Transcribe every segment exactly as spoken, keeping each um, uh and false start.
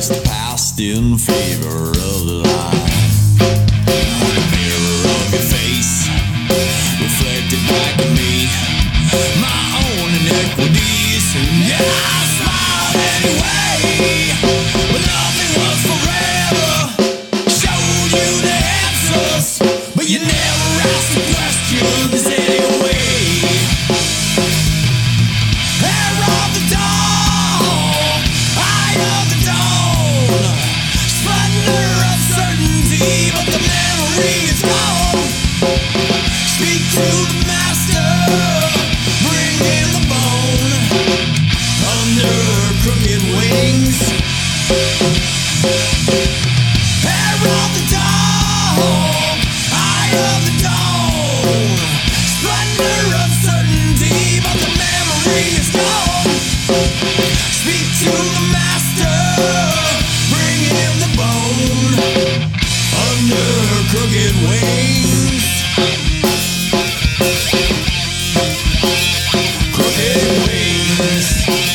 the past in favor of the lie. The mirror of your face reflected back at me my own inequities, and yeah, I smiled anyway. But nothing was forever. Showed you the answers, but you never asked the questions anyway. Hair of the dawn, eye of the dawn, splendor of certainty, but the memory is gone. Speak to the master, bring in the bone, under crooked wings. Hair of the dawn, eye of the dawn, splendor of certainty, but the memory is gone. Speak to the master, bring him the bone, under crooked wings. Crooked wings.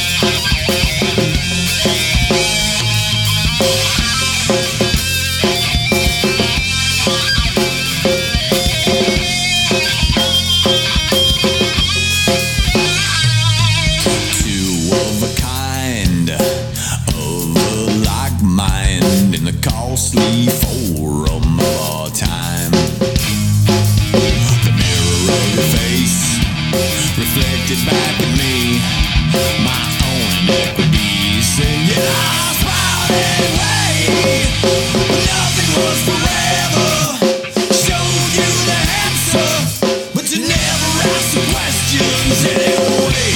Two of a kind, of a like mind, in the costly forum of our time. The mirror of your face reflected back at me my own inequities, and yeah, I smiled anyway. But nothing was forever. Showed you the answer, but you never asked the questions anyway.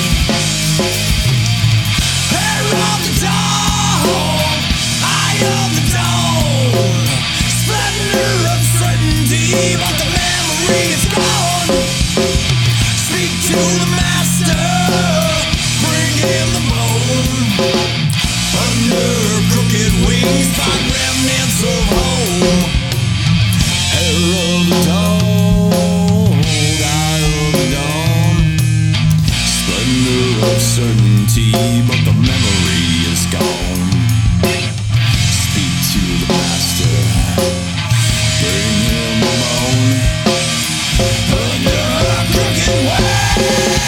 Hair of the dawn, eye of the dawn, splendor of certainty, but the memory is gone. Speak to the master, bring him the bone, under crooked wings, find remnants of home. Hair of the dawn, eye of the dawn, splendor of certainty, but the memory is gone. Speak to the master, bring him the bone, under crooked wings.